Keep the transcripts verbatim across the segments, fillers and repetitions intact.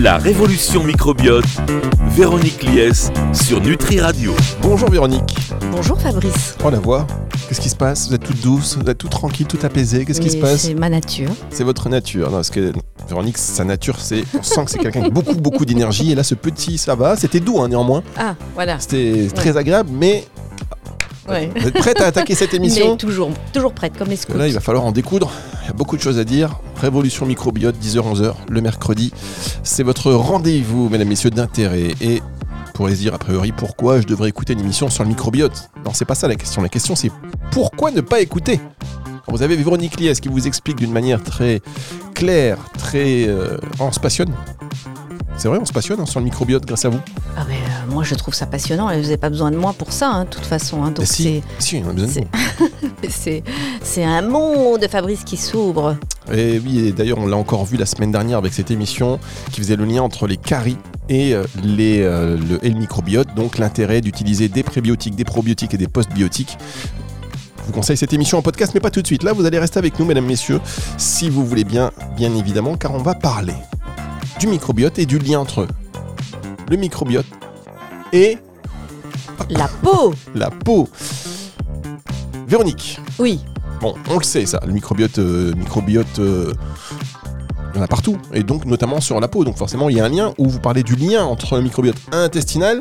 La révolution microbiote, Véronique Lies sur Nutri Radio. Bonjour Véronique. Bonjour Fabrice. Oh la voix, qu'est-ce qui se passe? Vous êtes toute douce, vous êtes toute tranquille, toute apaisée, qu'est-ce Mais qui se passe? C'est ma nature. C'est votre nature. Non, parce que Véronique, sa nature, c'est, on sent que c'est quelqu'un avec beaucoup, beaucoup d'énergie. Et là, ce petit, ça va, c'était doux hein, néanmoins. Ah, voilà. C'était très Ouais. agréable, mais... Ouais. Vous êtes prête à attaquer cette émission? Mais toujours, toujours prête, comme les scouts. Là, il va falloir en découdre. Il y a beaucoup de choses à dire. Révolution microbiote, dix heures onze heures, le mercredi. C'est votre rendez-vous, mesdames, messieurs, d'intérêt. Et vous pourrez se dire, a priori, pourquoi je devrais écouter une émission sur le microbiote? Non, c'est pas ça la question. La question, c'est pourquoi ne pas écouter? Vous avez Véronique Lies qui vous explique d'une manière très claire, très... Euh, on se passionne. C'est vrai, on se passionne hein, sur le microbiote grâce à vous. Ah mais, euh, moi, je trouve ça passionnant. Vous n'avez pas besoin de moi pour ça, hein, de toute façon. Hein, donc Et si, c'est, si, on a besoin de c'est- vous. c'est, c'est un monde, Fabrice, qui s'ouvre. Et oui, et d'ailleurs, on l'a encore vu la semaine dernière avec cette émission qui faisait le lien entre les caries et, euh, les, euh, le, et le microbiote. Donc, l'intérêt d'utiliser des prébiotiques, des probiotiques et des postbiotiques. Je vous conseille cette émission en podcast, mais pas tout de suite. Là, vous allez rester avec nous, mesdames, messieurs, si vous voulez bien, bien évidemment, car on va parler du microbiote et du lien entre le microbiote et La peau. la peau. Véronique, Oui. bon, on le sait ça, le microbiote, euh, microbiote, euh, il y en a partout, et donc notamment sur la peau. Donc forcément, il y a un lien où vous parlez du lien entre le microbiote intestinal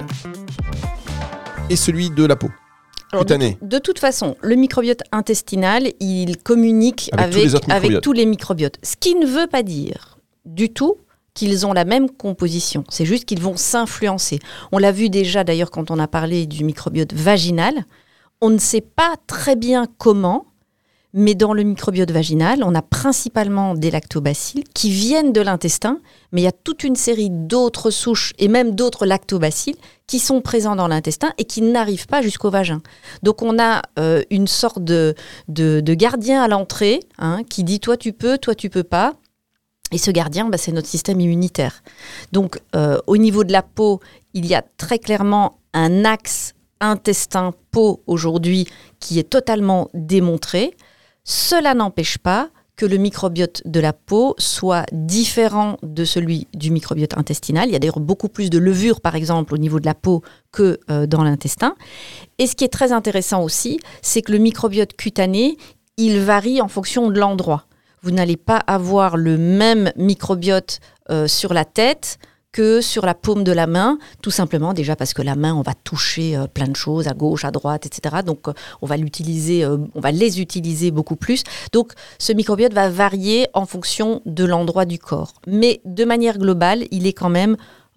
et celui de la peau. Alors, Cutané. de, de toute façon, le microbiote intestinal, il communique Avec avec, tous les autres avec microbiotes. tous les microbiotes. Ce qui ne veut pas dire du tout qu'ils ont la même composition. C'est juste qu'ils vont s'influencer. On l'a vu déjà d'ailleurs quand on a parlé du microbiote vaginal. On ne sait pas très bien comment, mais dans le microbiote vaginal, on a principalement des lactobacilles qui viennent de l'intestin, mais il y a toute une série d'autres souches et même d'autres lactobacilles qui sont présents dans l'intestin et qui n'arrivent pas jusqu'au vagin. Donc on a euh, une sorte de, de, de gardien à l'entrée hein, qui dit « toi tu peux, toi tu peux pas ». Et ce gardien, bah, c'est notre système immunitaire. Donc, euh, au niveau de la peau, il y a très clairement un axe intestin-peau aujourd'hui qui est totalement démontré. Cela n'empêche pas que le microbiote de la peau soit différent de celui du microbiote intestinal. Il y a d'ailleurs beaucoup plus de levures, par exemple, au niveau de la peau que euh, dans l'intestin. Et ce qui est très intéressant aussi, c'est que le microbiote cutané, il varie en fonction de l'endroit. Vous n'allez pas avoir le même microbiote euh, sur la tête que sur la paume de la main, tout simplement déjà parce que la main, on va toucher euh, plein de choses à gauche, à droite, et cetera. Donc, euh, on va l'utiliser, euh, on va les utiliser beaucoup plus. Donc, ce microbiote va varier en fonction de l'endroit du corps. Mais de manière globale, il est quand même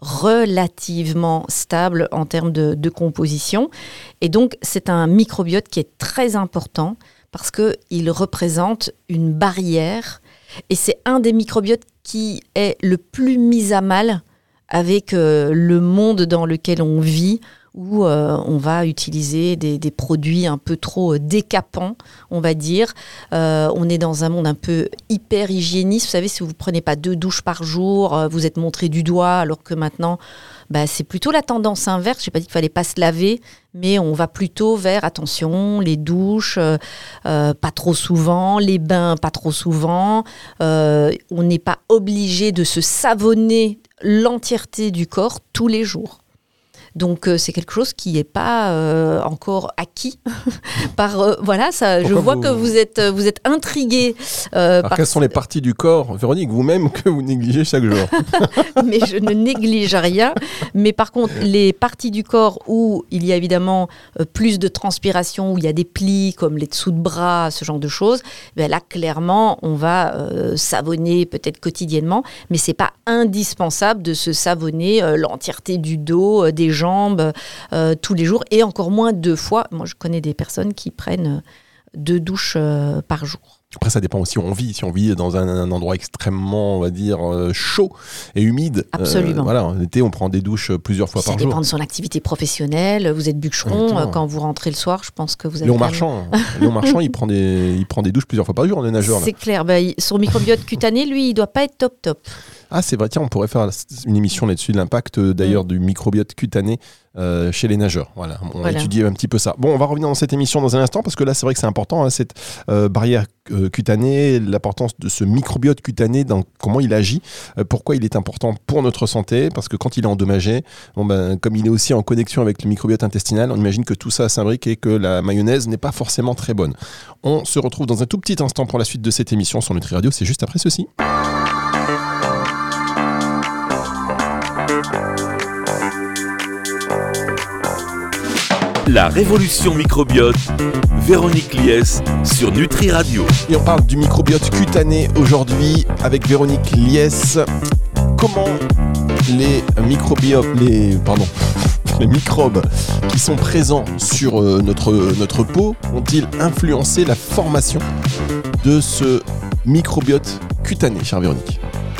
relativement stable en termes de, de composition. Et donc, c'est un microbiote qui est très important parce qu'il représente une barrière et c'est un des microbiotes qui est le plus mis à mal avec euh, le monde dans lequel on vit, où euh, on va utiliser des, des produits un peu trop décapants, on va dire. Euh, on est dans un monde un peu hyper hygiéniste. Vous savez, si vous ne prenez pas deux douches par jour, euh, vous êtes montré du doigt, alors que maintenant, bah, c'est plutôt la tendance inverse. Je n'ai pas dit qu'il ne fallait pas se laver, mais on va plutôt vers, attention, les douches, euh, euh, pas trop souvent, les bains, pas trop souvent. Euh, on n'est pas obligé de se savonner l'entièreté du corps tous les jours. Donc euh, c'est quelque chose qui n'est pas euh, encore acquis par euh, voilà ça. Pourquoi je vois vous- que vous êtes euh, vous êtes intrigué euh, Alors, par quelles sont les parties du corps, Véronique, vous-même, que vous négligez chaque jour? mais je ne néglige rien. Mais par contre, les parties du corps où il y a évidemment euh, plus de transpiration, où il y a des plis comme les dessous de bras, ce genre de choses, ben là, clairement, on va euh, savonner peut-être quotidiennement, mais c'est pas indispensable de se savonner euh, l'entièreté du dos, euh, des jambes, euh, tous les jours, et encore moins deux fois. Moi, je connais des personnes qui prennent euh, deux douches euh, par jour. Après, ça dépend aussi où on vit. Si on vit dans un, un endroit extrêmement, on va dire, euh, chaud et humide. Absolument. Euh, voilà, en été, on prend des douches plusieurs fois Ça par dépend jour. de son activité professionnelle. Vous êtes bûcheron, Exactement. euh, quand vous rentrez le soir, je pense que vous avez... Léon quand même- Marchand, Léon Marchand il, prend des, il prend des douches plusieurs fois par jour, le nageur. Là. C'est clair. Bah, il- son microbiote cutané, lui, il doit pas être top top. Ah, c'est vrai, tiens, on pourrait faire une émission là-dessus, de l'impact euh, d'ailleurs Mm. du microbiote cutané euh, chez les nageurs. Voilà, on Voilà. va étudier un petit peu ça. Bon, on va revenir dans cette émission dans un instant parce que là, c'est vrai que c'est important, hein, cette euh, barrière euh, cutané, l'importance de ce microbiote cutané, dans comment il agit, euh, pourquoi il est important pour notre santé, parce que quand il est endommagé, bon ben, comme il est aussi en connexion avec le microbiote intestinal, on imagine que tout ça s'imbrique et que la mayonnaise n'est pas forcément très bonne. On se retrouve dans un tout petit instant pour la suite de cette émission sur Nutri Radio, c'est juste après ceci. La révolution microbiote, Véronique Lies sur Nutri Radio. Et on parle du microbiote cutané aujourd'hui avec Véronique Lies. Comment les microbiotes, les, pardon, les microbes qui sont présents sur euh, notre, notre peau ont-ils influencé la formation de ce microbiote cutané, chère Véronique ?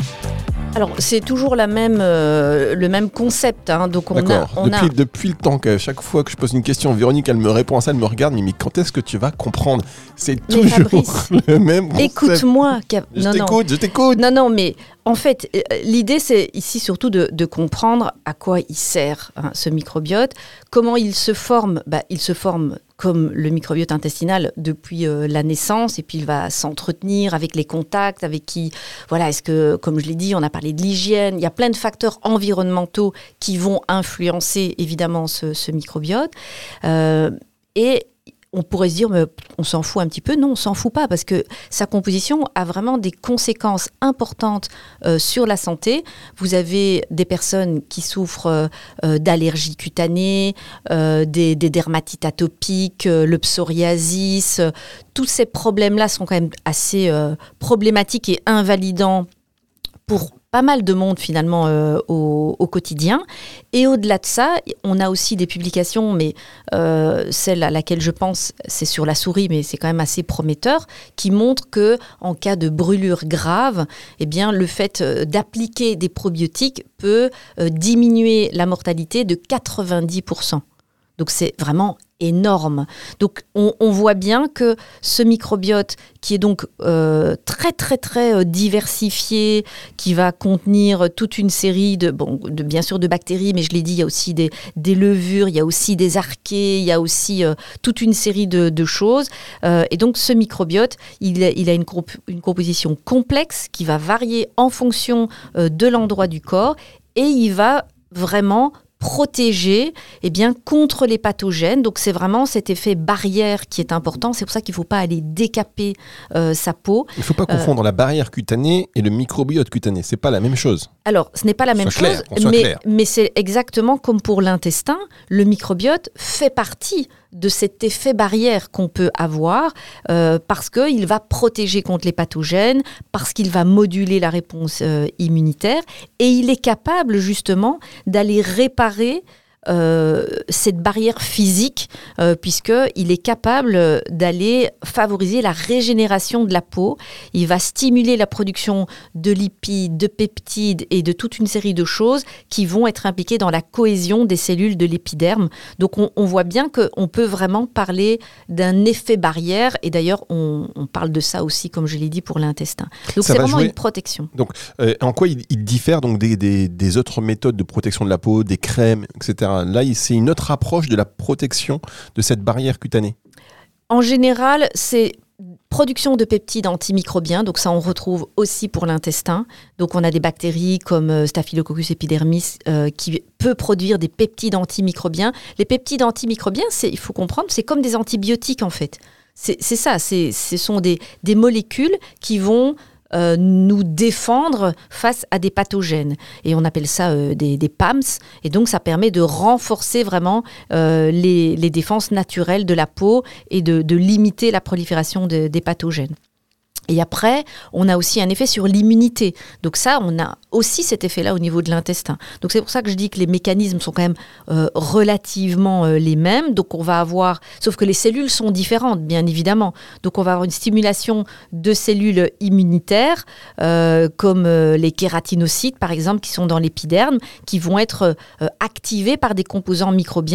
Alors, c'est toujours la même, euh, le même concept. Hein. Donc on D'accord. a, on depuis, a... depuis le temps qu'à chaque fois que je pose une question, Véronique, elle me répond à ça, elle me regarde, mais, mais quand est-ce que tu vas comprendre ? C'est Mais toujours Fabrice, le même concept. Écoute-moi. Cap... Je non, t'écoute, non. je t'écoute. Non, non, mais en fait, euh, l'idée, c'est ici surtout de, de comprendre à quoi il sert, hein, ce microbiote. Comment il se forme ? Bah, il se forme comme le microbiote intestinal depuis euh, la naissance, et puis il va s'entretenir avec les contacts, avec qui, voilà, est-ce que, comme je l'ai dit, on a parlé de l'hygiène, il y a plein de facteurs environnementaux qui vont influencer évidemment ce, ce microbiote. Euh, et on pourrait se dire, mais on s'en fout un petit peu. Non, on s'en fout pas, parce que sa composition a vraiment des conséquences importantes euh, sur la santé. Vous avez des personnes qui souffrent euh, d'allergies cutanées, euh, des, des dermatites atopiques, euh, le psoriasis. Euh, tous ces problèmes-là sont quand même assez euh, problématiques et invalidants pour pas mal de monde finalement euh, au, au quotidien. Et au-delà de ça, on a aussi des publications, mais euh, celle à laquelle je pense, c'est sur la souris, mais c'est quand même assez prometteur, qui montrent que en cas de brûlure grave, eh bien, le fait d'appliquer des probiotiques peut euh, diminuer la mortalité de quatre-vingt-dix pour cent. Donc c'est vraiment énorme. Donc on, on voit bien que ce microbiote qui est donc euh, très très très euh, diversifié, qui va contenir toute une série de, bon, de bien sûr de bactéries, mais je l'ai dit, il y a aussi des, des levures, il y a aussi des archées, il y a aussi euh, toute une série de, de choses. Euh, et donc ce microbiote, il a, il a une, comp- une composition complexe qui va varier en fonction euh, de l'endroit du corps, et il va vraiment protéger eh bien, contre les pathogènes. Donc c'est vraiment cet effet barrière qui est important. C'est pour ça qu'il ne faut pas aller décaper euh, sa peau. Il ne faut pas confondre euh, la barrière cutanée et le microbiote cutané. Ce n'est pas la même chose. Alors, ce n'est pas la même soit chose, clair, mais, mais c'est exactement comme pour l'intestin. Le microbiote fait partie de cet effet barrière qu'on peut avoir euh, parce qu'il va protéger contre les pathogènes, parce qu'il va moduler la réponse euh, immunitaire, et il est capable justement d'aller réparer Euh, cette barrière physique, euh, puisqu'il est capable d'aller favoriser la régénération de la peau. Il va stimuler la production de lipides, de peptides et de toute une série de choses qui vont être impliquées dans la cohésion des cellules de l'épiderme. Donc on, on voit bien qu'on peut vraiment parler d'un effet barrière, et d'ailleurs on, on parle de ça aussi, comme je l'ai dit, pour l'intestin. Donc ça c'est vraiment jouer... une protection. Donc euh, en quoi il, il diffère donc des, des, des autres méthodes de protection de la peau, des crèmes, et cetera. Là, c'est une autre approche de la protection de cette barrière cutanée. En général, c'est production de peptides antimicrobiens, donc ça on retrouve aussi pour l'intestin. Donc on a des bactéries comme Staphylococcus epidermis euh, qui peut produire des peptides antimicrobiens. Les peptides antimicrobiens, c'est, il faut comprendre, c'est comme des antibiotiques en fait. C'est, c'est ça, c'est, ce sont des, des molécules qui vont Euh, nous défendre face à des pathogènes. Et on appelle ça euh, des, des P A M S. Et donc, ça permet de renforcer vraiment euh, les, les défenses naturelles de la peau et de, de limiter la prolifération de, des pathogènes. Et après, on a aussi un effet sur l'immunité. Donc ça, on a aussi cet effet-là au niveau de l'intestin. Donc c'est pour ça que je dis que les mécanismes sont quand même euh, relativement euh, les mêmes. Donc on va avoir, sauf que les cellules sont différentes, bien évidemment. Donc on va avoir une stimulation de cellules immunitaires, euh, comme euh, les kératinocytes, par exemple, qui sont dans l'épiderme, qui vont être euh, activés par des composants microbiens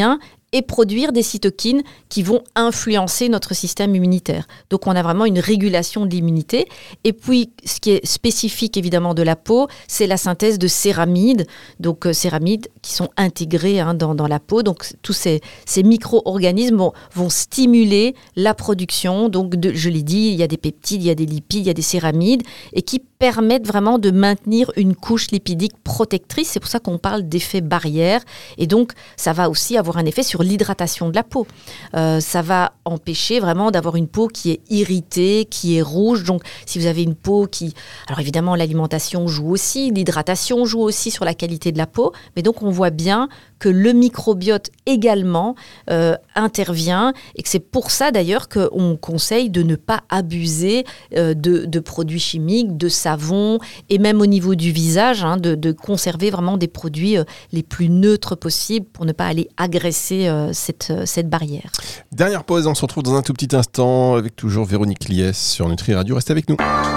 et produire des cytokines qui vont influencer notre système immunitaire. Donc on a vraiment une régulation de l'immunité. Et puis ce qui est spécifique évidemment de la peau, c'est la synthèse de céramides, donc euh, céramides qui sont intégrés hein, dans, dans la peau. Donc tous ces, ces micro-organismes vont, vont stimuler la production. Donc de, je l'ai dit, il y a des peptides, il y a des lipides, il y a des céramides et qui permettent vraiment de maintenir une couche lipidique protectrice. C'est pour ça qu'on parle d'effet barrière. Et donc ça va aussi avoir un effet sur l'hydratation de la peau. Euh, ça va empêcher vraiment d'avoir une peau qui est irritée, qui est rouge. Donc, si vous avez une peau qui... Alors, évidemment, l'alimentation joue aussi, l'hydratation joue aussi sur la qualité de la peau. Mais donc, on voit bien que le microbiote également euh, intervient et que c'est pour ça, d'ailleurs, qu'on conseille de ne pas abuser euh, de, de produits chimiques, de savon et même au niveau du visage, hein, de, de conserver vraiment des produits euh, les plus neutres possibles pour ne pas aller agresser euh, cette, cette barrière. Dernière pause, on se retrouve dans un tout petit instant avec toujours Véronique Liès sur Nutri Radio. Restez avec nous.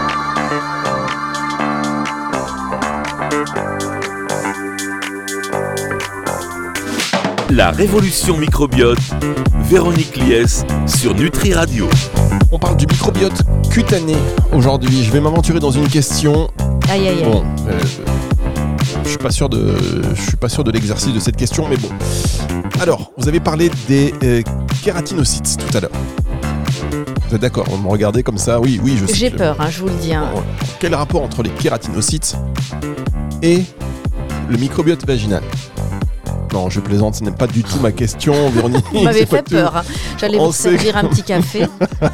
La révolution microbiote, Véronique Liès sur Nutri Radio. On parle du microbiote cutané aujourd'hui. Je vais m'aventurer dans une question. Aïe, aïe, aïe. Bon, euh, je suis pas sûr de, je suis pas sûr de l'exercice de cette question, mais bon. Alors, vous avez parlé des euh, kératinocytes tout à l'heure. Vous êtes d'accord? Vous me regardez comme ça? Oui, oui, je sais. J'ai que... peur, hein, je vous le dis. Hein. Quel rapport entre les kératinocytes et le microbiote vaginal? Non, je plaisante, ce n'est pas du tout ma question, Véronique. Vous m'avez fait peur. Hein. J'allais On vous sait... servir un petit café.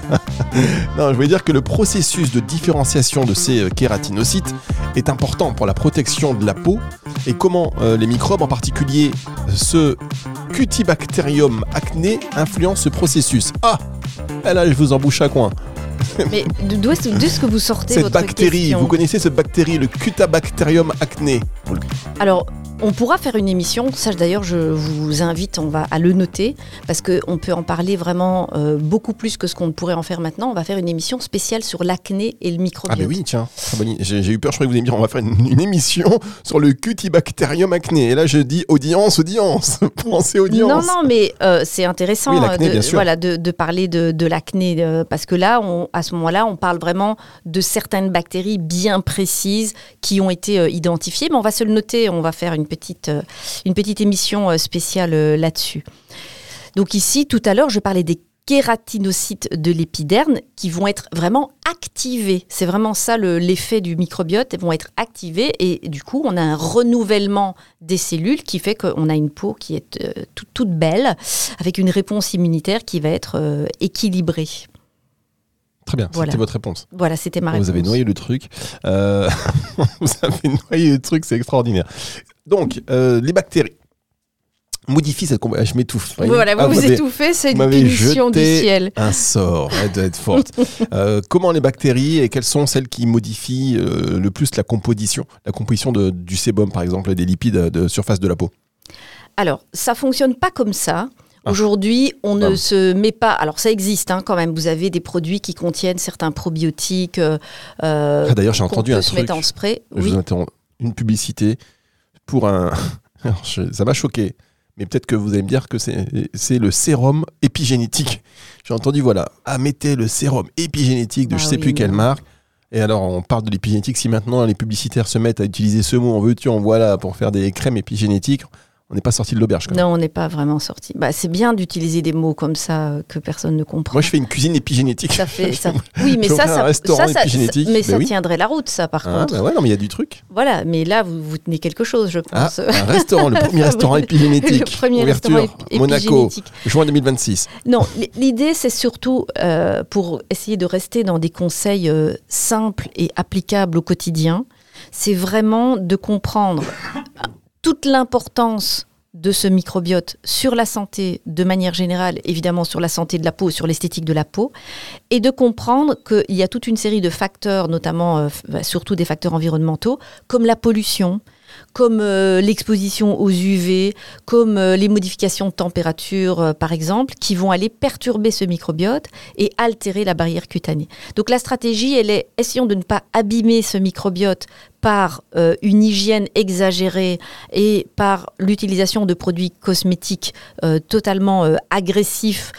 Non, je voulais dire que le processus de différenciation de ces kératinocytes est important pour la protection de la peau et comment euh, les microbes, en particulier ce Cutibacterium acné, influencent ce processus. Ah, là, je vous embouche à coin. Mais d'où est-ce, d'où est-ce que vous sortez cette votre bactérie, question? vous connaissez cette bactérie, le Cutibacterium acné? Alors, on pourra faire une émission, ça d'ailleurs je vous invite on va à le noter, parce qu'on peut en parler vraiment euh, beaucoup plus que ce qu'on pourrait en faire maintenant. On va faire une émission spéciale sur l'acné et le microbiote. Ah ben oui, tiens, très bonne idée. J'ai, j'ai eu peur, je croyais que vous alliez me dire on va faire une, une émission sur le Cutibacterium acné. Et là je dis audience, audience, pensez audience. Non, non, mais euh, c'est intéressant oui, l'acné, de, bien sûr. Voilà, de, de parler de, de l'acné, euh, parce que là, on, à ce moment-là, on parle vraiment de certaines bactéries bien précises qui ont été euh, identifiées, mais on va se le noter, on va faire une petite, euh, une petite émission euh, spéciale euh, là-dessus. Donc ici, tout à l'heure, je parlais des kératinocytes de l'épiderme qui vont être vraiment activés. C'est vraiment ça le, l'effet du microbiote, ils vont être activés et du coup, on a un renouvellement des cellules qui fait qu'on a une peau qui est euh, toute, toute belle avec une réponse immunitaire qui va être euh, équilibrée. Très bien, Voilà. c'était votre réponse. Voilà, c'était ma réponse. Vous avez noyé le truc. Euh, vous avez noyé le truc, c'est extraordinaire. Donc, euh, les bactéries modifient cette composition. Je m'étouffe. Voilà, vous ah, vous, vous avez, étouffez, c'est vous une m'avez punition du jeté ciel. Un sort, elle doit être forte. euh, comment les bactéries et quelles sont celles qui modifient euh, le plus la composition, la composition de, du sébum, par exemple, des lipides de surface de la peau? Alors, ça fonctionne pas comme ça. Aujourd'hui, on ne Ah. se met pas... Alors, ça existe hein, quand même. Vous avez des produits qui contiennent certains probiotiques. Euh, ah, d'ailleurs, j'ai qu'on entendu peut un se truc. mettre en spray. Je Oui. vous interromps. Une publicité pour un... Alors, je- ça m'a choqué. Mais peut-être que vous allez me dire que c'est, c'est le sérum épigénétique. J'ai entendu, voilà, ah, mettez le sérum épigénétique de Ah je sais oui, plus quelle non. marque. Et alors, on parle de l'épigénétique. Si maintenant les publicitaires se mettent à utiliser ce mot, en veux-tu, en voilà, pour faire des crèmes épigénétiques, on n'est pas sorti de l'auberge. Quand même. Non, on n'est pas vraiment sorti. Bah, c'est bien d'utiliser des mots comme ça euh, que personne ne comprend. Moi, je fais une cuisine épigénétique. Ça fait, ça... Oui, mais Je ça, ferai un ça, restaurant ça, ça- épigénétique. mais Ben ça oui. tiendrait la route, ça, par Ah, contre. bah ouais, non, mais il y a du truc. Voilà, mais là, vous, vous tenez quelque chose, je Ah, pense. un restaurant, le premier restaurant épigénétique. Le premier Ouverture, restaurant ép- Monaco, épigénétique. juin deux mille vingt-six. Non, l- l'idée, c'est surtout, euh, pour essayer de rester dans des conseils euh, simples et applicables au quotidien, c'est vraiment de comprendre toute l'importance de ce microbiote sur la santé de manière générale, évidemment sur la santé de la peau, sur l'esthétique de la peau, et de comprendre qu'il y a toute une série de facteurs, notamment euh, f- surtout des facteurs environnementaux, comme la pollution, comme euh, l'exposition aux U V, comme euh, les modifications de température, euh, par exemple, qui vont aller perturber ce microbiote et altérer la barrière cutanée. Donc la stratégie, elle est, essayons de ne pas abîmer ce microbiote par euh, une hygiène exagérée et par l'utilisation de produits cosmétiques euh, totalement euh, agressifs,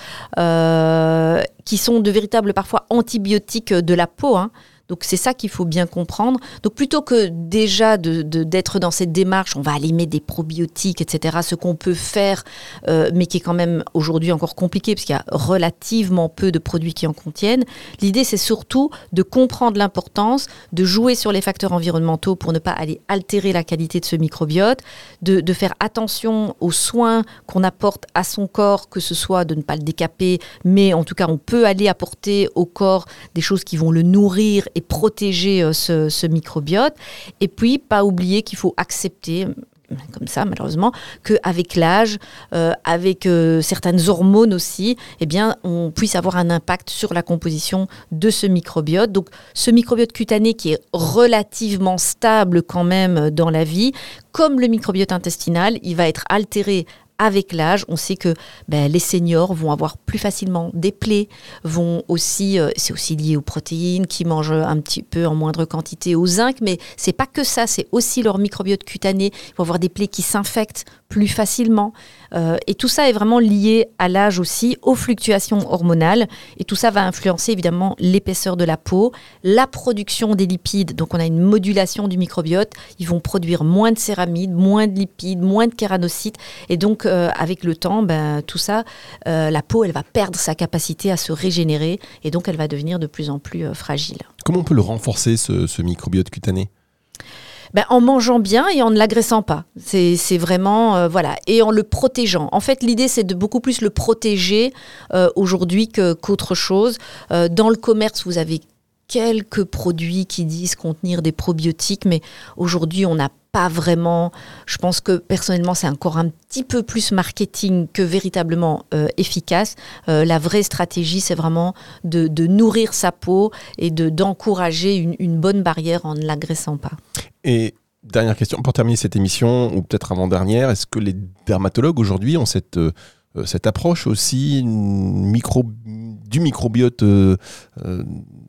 euh, qui sont de véritables parfois antibiotiques de la peau, hein. Donc c'est ça qu'il faut bien comprendre. Donc plutôt que déjà de, de, d'être dans cette démarche, on va aller mettre des probiotiques, et cetera, ce qu'on peut faire, euh, mais qui est quand même aujourd'hui encore compliqué, parce qu'il y a relativement peu de produits qui en contiennent. L'idée, c'est surtout de comprendre l'importance, de jouer sur les facteurs environnementaux pour ne pas aller altérer la qualité de ce microbiote, de, de faire attention aux soins qu'on apporte à son corps, que ce soit de ne pas le décaper, mais en tout cas, on peut aller apporter au corps des choses qui vont le nourrir et protéger euh, ce, ce microbiote. Et puis, pas oublier qu'il faut accepter, comme ça malheureusement, qu'avec l'âge, euh, avec euh, certaines hormones aussi, eh bien, on puisse avoir un impact sur la composition de ce microbiote. Donc, ce microbiote cutané qui est relativement stable quand même dans la vie, comme le microbiote intestinal, il va être altéré avec l'âge. On sait que ben, les seniors vont avoir plus facilement des plaies, vont aussi, euh, c'est aussi lié aux protéines, qui mangent un petit peu en moindre quantité au zinc, mais c'est pas que ça, c'est aussi leur microbiote cutané. Ils vont avoir des plaies qui s'infectent plus facilement. Euh, et tout ça est vraiment lié à l'âge aussi, aux fluctuations hormonales. Et tout ça va influencer évidemment l'épaisseur de la peau, la production des lipides. Donc on a une modulation du microbiote. Ils vont produire moins de céramides, moins de lipides, moins de kéranocytes. Et donc euh, avec le temps, ben, tout ça, euh, la peau, elle va perdre sa capacité à se régénérer. Et donc elle va devenir de plus en plus euh, fragile. Comment on peut le renforcer, ce, ce microbiote cutané ? Ben, en mangeant bien et en ne l'agressant pas. C'est, c'est vraiment, euh, voilà, et en le protégeant. En fait, l'idée, c'est de beaucoup plus le protéger euh, aujourd'hui que, qu'autre chose. Euh, dans le commerce, vous avez quelques produits qui disent contenir des probiotiques, mais aujourd'hui, on n'a pas vraiment. Je pense que personnellement, c'est encore un petit peu plus marketing que véritablement euh, efficace. Euh, la vraie stratégie, c'est vraiment de, de nourrir sa peau et de, d'encourager une, une bonne barrière en ne l'agressant pas. Et dernière question, pour terminer cette émission, ou peut-être avant-dernière, est-ce que les dermatologues aujourd'hui ont cette, euh, cette approche aussi micro, du microbiote euh, euh,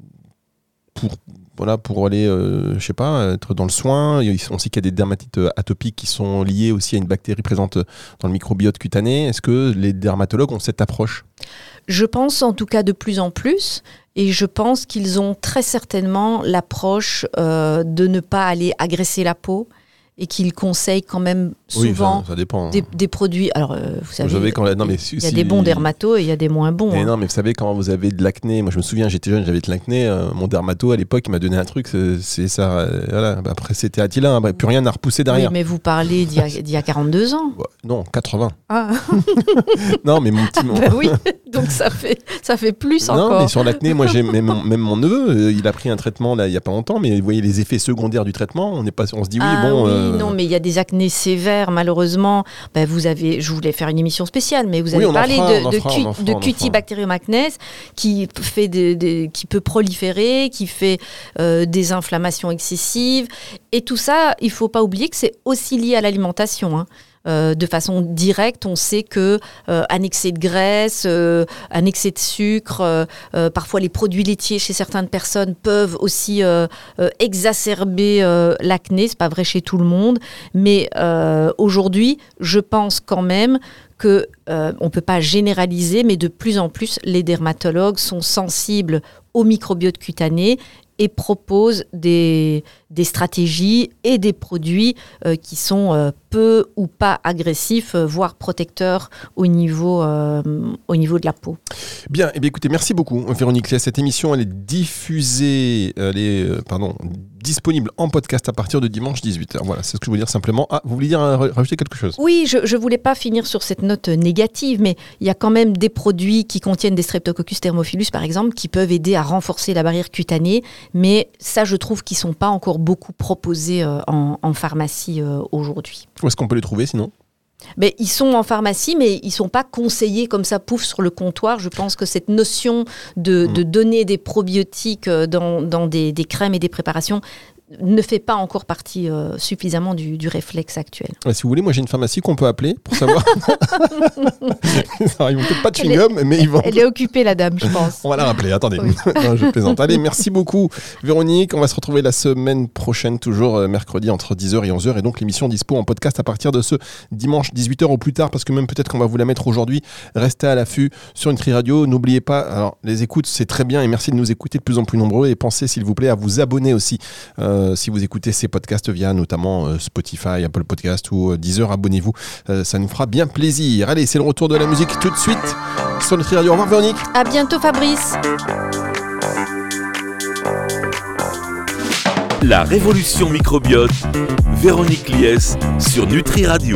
pour, voilà, pour aller, euh, je sais pas, être dans le soin? On sait qu'il y a des dermatites atopiques qui sont liées aussi à une bactérie présente dans le microbiote cutané. Est-ce que les dermatologues ont cette approche? Je pense en tout cas de plus en plus. Et je pense qu'ils ont très certainement l'approche euh, de ne pas aller agresser la peau et qu'ils conseillent quand même souvent oui, ça, ça dépend, hein. des, des produits. Alors, euh, vous savez, vous savez quand la, non, mais si, il y a si, des bons dermatos et il y a des moins bons. Mais hein. Non, mais vous savez, quand vous avez de l'acné, moi je me souviens, j'étais jeune, j'avais de l'acné, euh, mon dermato à l'époque, il m'a donné un truc, c'est, c'est ça. Euh, voilà. Bah, après, c'était Attila, hein, bah, plus rien n'a repoussé derrière. Oui, mais vous parlez d'il y a, d'il y a quarante-deux ans. Ouais, non, quatre-vingts. Ah. Non, mais mon petit. Mon... bah oui, donc ça fait, ça fait plus non, encore. Non, mais sur l'acné, moi, j'ai même, même mon neveu, euh, il a pris un traitement là, il n'y a pas longtemps, mais vous voyez les effets secondaires du traitement, on, est pas, on se dit oui, ah, bon. Oui, euh... non, mais il y a des acnés sévères, malheureusement. Ben, vous avez, je voulais faire une émission spéciale, mais vous avez oui, parlé fera, de, de, fera, cu, fera, de Cutibacterium acnes qui, fait de, de, qui peut proliférer, qui fait euh, des inflammations excessives. Et tout ça, il ne faut pas oublier que c'est aussi lié à l'alimentation, hein. Euh, de façon directe, on sait que euh, un excès de graisse, euh, un excès de sucre, euh, euh, parfois les produits laitiers chez certaines personnes peuvent aussi euh, euh, exacerber euh, l'acné. C'est pas vrai chez tout le monde, mais euh, aujourd'hui, je pense quand même que euh, on peut pas généraliser, mais de plus en plus, les dermatologues sont sensibles au microbiote cutané et proposent des, des stratégies et des produits euh, qui sont euh, peu ou pas agressifs, euh, voire protecteurs au niveau, euh, au niveau de la peau. Bien, eh bien écoutez, merci beaucoup Véronique Liès. Cette émission, elle est diffusée, elle est euh, pardon, disponible en podcast à partir de dimanche dix-huit heures. Voilà, c'est ce que je voulais dire simplement. Ah, vous vouliez dire, rajouter quelque chose? Oui, je ne voulais pas finir sur cette note négative, mais il y a quand même des produits qui contiennent des Streptococcus thermophilus, par exemple, qui peuvent aider à renforcer la barrière cutanée, mais ça, je trouve qu'ils ne sont pas encore beaucoup proposés euh, en, en pharmacie euh, aujourd'hui. Où est-ce qu'on peut les trouver sinon? Mais ils sont en pharmacie, mais ils ne sont pas conseillés comme ça, pouf, sur le comptoir. Je pense que cette notion de, mmh. de donner des probiotiques dans, dans des, des crèmes et des préparations ne fait pas encore partie euh, suffisamment du, du réflexe actuel. Ouais, si vous voulez, moi j'ai une pharmacie qu'on peut appeler pour savoir. Alors, ils vont peut-être pas de chewing-gum, mais ils vont. Elle est occupée, la dame, je pense. On va la rappeler, attendez. Oui. Non, je plaisante. Allez, merci beaucoup Véronique. On va se retrouver la semaine prochaine, toujours euh, mercredi entre dix heures et onze heures. Et donc l'émission dispo en podcast à partir de ce dimanche dix-huit heures au plus tard, parce que même peut-être qu'on va vous la mettre aujourd'hui. Restez à l'affût sur Nutri Radio. N'oubliez pas, alors les écoutes, c'est très bien et merci de nous écouter de plus en plus nombreux. Et pensez, s'il vous plaît, à vous abonner aussi. Euh, si vous écoutez ces podcasts via notamment euh, Spotify, Apple Podcast ou euh, Deezer, abonnez-vous. Euh, ça nous fera bien plaisir. Allez, c'est le retour de la musique tout de suite sur Nutri Radio. Au revoir Véronique. À bientôt Fabrice. La révolution microbiote, Véronique Lies sur Nutri Radio.